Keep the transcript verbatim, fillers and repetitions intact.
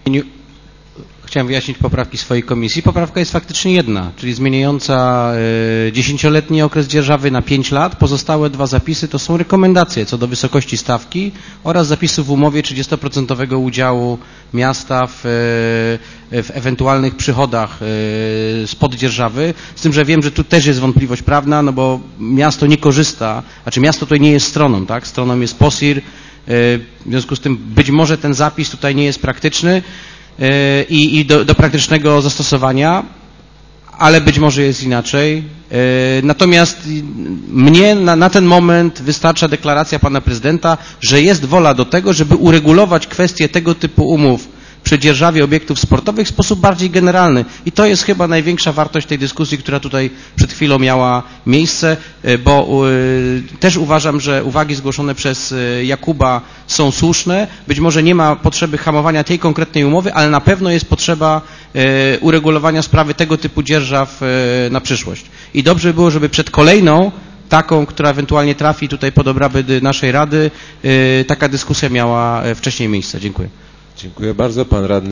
Chciałem wyjaśnić poprawki swojej komisji. Poprawka jest faktycznie jedna, czyli zmieniająca dziesięcioletni okres dzierżawy na pięć lat. Pozostałe dwa zapisy to są rekomendacje co do wysokości stawki oraz zapisów w umowie trzydziestoprocentowego udziału miasta w, w ewentualnych przychodach spod dzierżawy. Z tym, że wiem, że tu też jest wątpliwość prawna, no bo miasto nie korzysta, znaczy miasto tutaj nie jest stroną, tak? Stroną jest P O S I R, w związku z tym być może ten zapis tutaj nie jest praktyczny i, i do, do praktycznego zastosowania, ale być może jest inaczej. Natomiast mnie na, na ten moment wystarcza deklaracja pana prezydenta, że jest wola do tego, żeby uregulować kwestię tego typu umów przy dzierżawie obiektów sportowych w sposób bardziej generalny. I to jest chyba największa wartość tej dyskusji, która tutaj przed chwilą miała miejsce, bo też uważam, że uwagi zgłoszone przez Jakuba są słuszne. Być może nie ma potrzeby hamowania tej konkretnej umowy, ale na pewno jest potrzeba uregulowania sprawy tego typu dzierżaw na przyszłość. I dobrze by było, żeby przed kolejną taką, która ewentualnie trafi tutaj pod obrady naszej Rady, taka dyskusja miała wcześniej miejsce. Dziękuję. Dziękuję bardzo. Pan radny